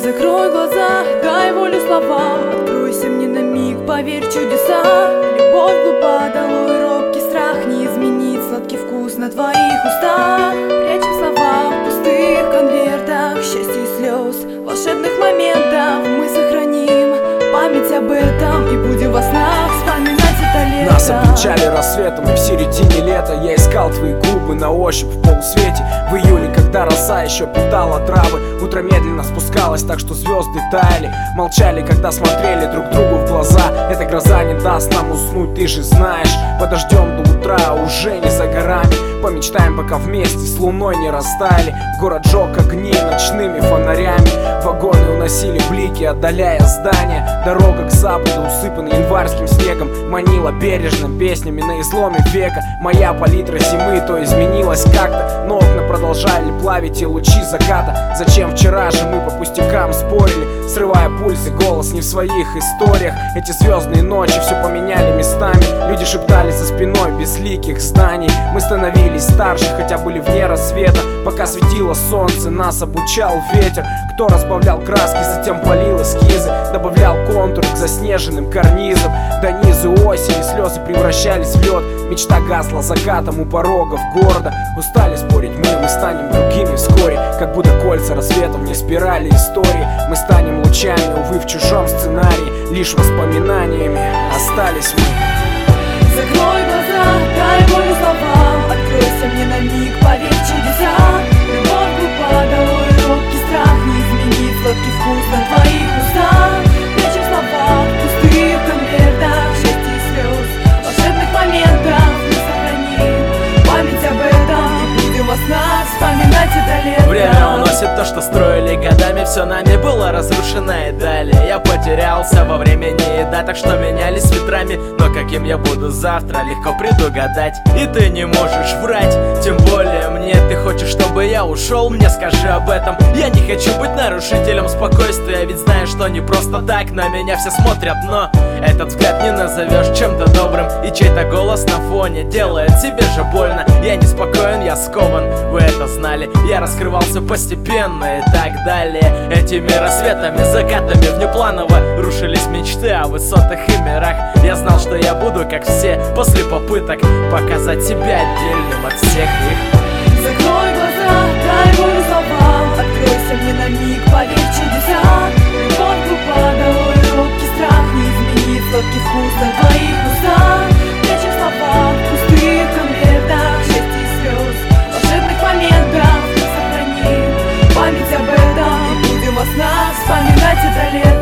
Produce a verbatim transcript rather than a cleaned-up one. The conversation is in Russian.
Закрой глаза, дай волю словам, откройся мне на миг, поверь в чудеса. Любовь глупа, долой робкий страх, не изменить сладкий вкус на твоих устах. Прячем слова в пустых конвертах, счастья и слез, волшебных моментов. Мы сохраним память об этом и будем во снах вспоминать это лето. Нас обличали рассветом, и в середине лета я искал твои губы на ощупь в полусвете. В июле, когда роса еще питала травы, утро медленно спускалось, так что звезды таяли. Молчали, когда смотрели друг другу в глаза. Эта гроза не даст нам уснуть, ты же знаешь. Подождем до утра, уже не за горами. Помечтаем, пока вместе с луной не растаяли. Город жег огни ночными фонарями. Вагоны уносили блики, отдаляя здания. Дорога к западу, усыпанная январским снегом, манила бережно песнями на изломе века. Моя палитра зимы то изменилась как-то, но окна продолжали плавить и лучи заката. Зачем вчера же мы по пустякам спорили, срывая пульс и голос не в своих историях. Эти звездные ночи все поменяли местами. Люди шептались за спиной безликих зданий. Мы становились старше, хотя были вне рассвета. Пока светило солнце, нас обучал ветер. Кто разбавлял краски, затем полил эскизы, добавлял контур к заснеженным карнизам. До низу осени слезы превращались в лед. Мечта гасла закатом у порогов города. Устали спорить мы, мы станем другими вскоре. Как будто кольца рассвета вне спирали истории. Мы станем лучами, увы, в чужом сценарии. Лишь воспоминаниями остались мы. Закрой глаза, дай волю словам, откройся мне на миг, поверь в чудеса. Любовь глупа, долой робкий страх, не изменить сладкий вкус на твоих устах. Прячем слова в пустых конвертах, счастья и слез, волшебных моментов. Мы сохраним память об этом и будем во снах вспоминать это лето. Время уносит то, что строили годами, все нами было разрушено и далее. Я потерялся во времени и датах, что менялись ветрами. Но каким я буду завтра, легко предугадать. И ты не можешь врать, тем более мне. Ты хочешь, чтобы я ушел, мне скажи об этом. Я не хочу быть нарушителем спокойствия, ведь знаю, что не просто так на меня все смотрят. Но этот взгляд не назовешь чем-то добрым, и чей-то голос на фоне делает тебе же больно. Я не спокоен, я скован, вы это знали. Я раскрывался постепенно и так далее. Этими рассветами, закатами внепланово рушились мечты о высотах и мирах. Я знал, что я буду как все, после попыток показать себя отдельным от всех их. Закрой глаза, дай волю словам, откройся мне на миг, поверь в чудеса. Любовь глупа, долой робкий страх, не изменить сладкий вкус на твоих устах. Прячем слова в пустых конвертах, счастья и слез, волшебных моментов. Мы сохраним память об этом и будем во снах вспоминать это лето.